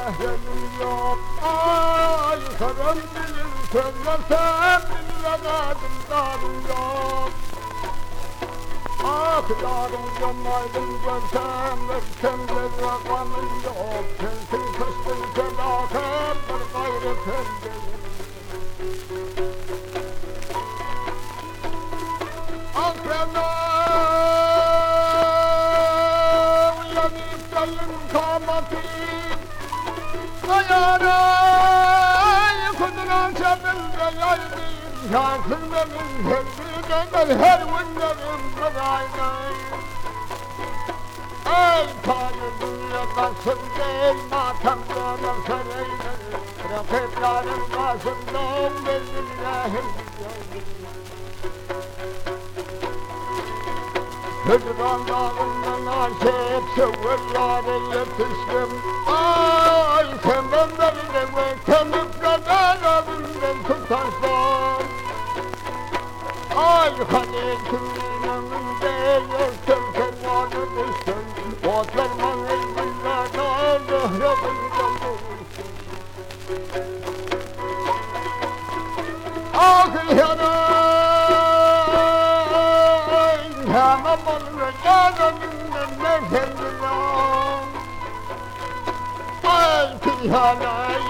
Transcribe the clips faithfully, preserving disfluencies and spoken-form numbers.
mehrenim yok. Ay karım bilir söylersem bilemedim darım yok. Ah yarım gömaydım görsem versem de rakamın yok. Sensin kıştın felaket bir gayrı pembeyim. Ah fena uyanıp gelin kamatim. Ayaray kuduran çabılda yaydım. Yansın benim sevdiğimden her günlerim kırayday. Ey tanrı dünyadasın değil matemlerim sarayları. Rakiplerim başından billahi. Hıdran dağından aşıp sıvırlara yetiştim. Ay sen benlerine ve kemiklerden abimden tutarsam. Ay hani kimin önünde yoksun sen varı düştün. Oturman elbirlerden zöhrebimden bulursun. Ah yaray hemen bana yarınımdan mefendiler. Ay yaray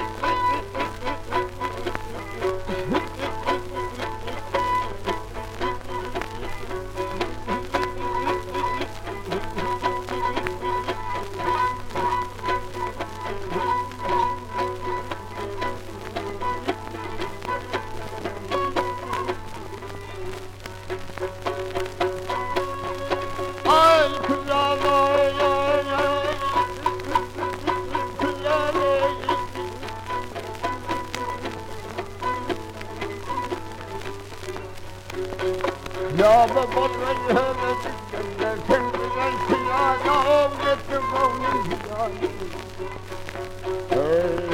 Ay kıyalay kıyalay ya babalar hele dikkat kendine kıyalay getir onun kıyalay.